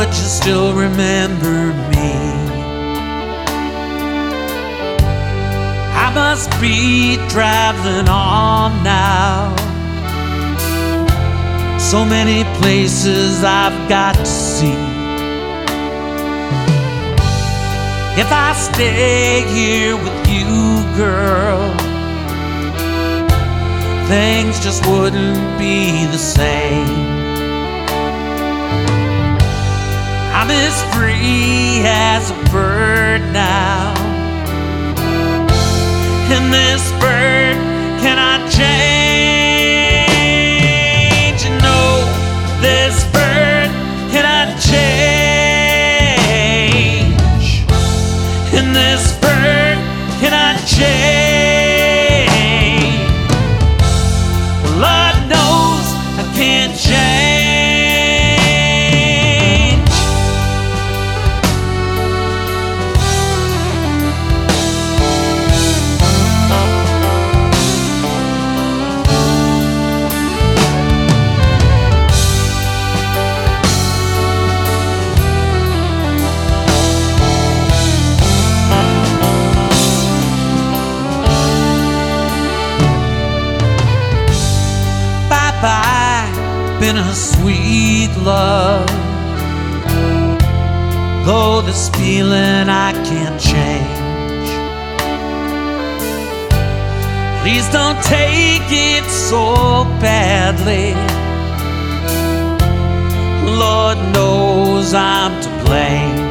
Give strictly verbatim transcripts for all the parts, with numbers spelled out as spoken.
you still remember me. I must be traveling on now. So many places I've got to see. If I stay here with you, girl, things just wouldn't be the same. I'm as free as a bird now, and this bird cannot change. You know, this bird cannot change, and this bird cannot change. Lord knows I can't change. Been a sweet love, though this feeling I can't change. Please don't take it so badly. Lord knows I'm to blame.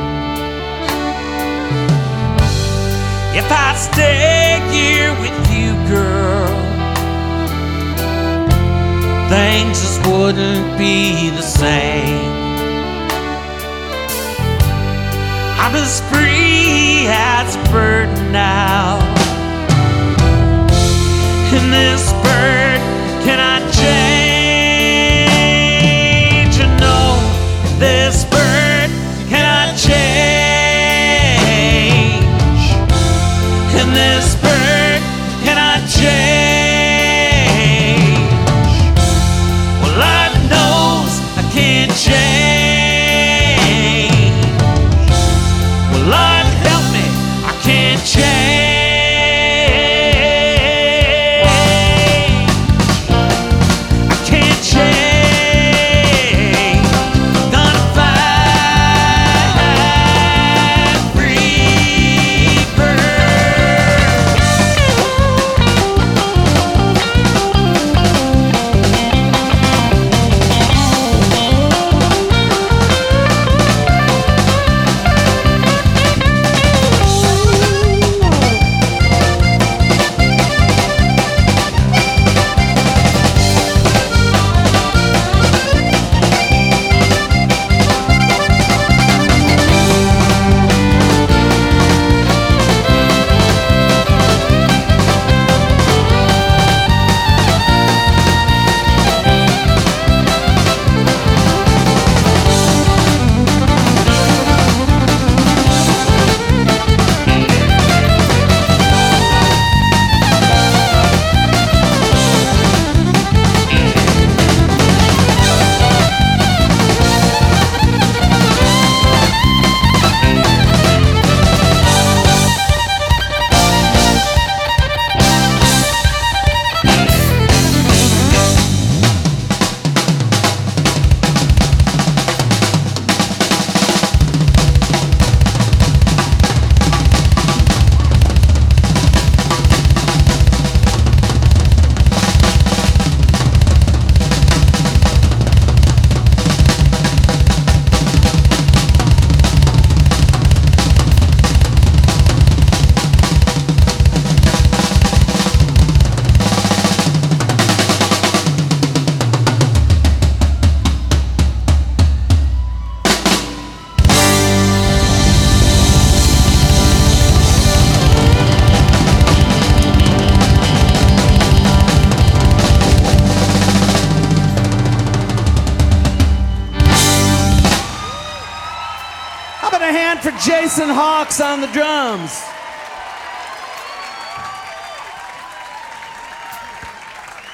If I stay here with you, girl, things just wouldn't be the same. I'm as free as a bird now, and this bird cannot change. You know, this bird cannot change, and this bird cannot change. Can't change. Well, Lord help me, I can't change. I can't change. Gonna find free birds. Jason Hawks on the drums.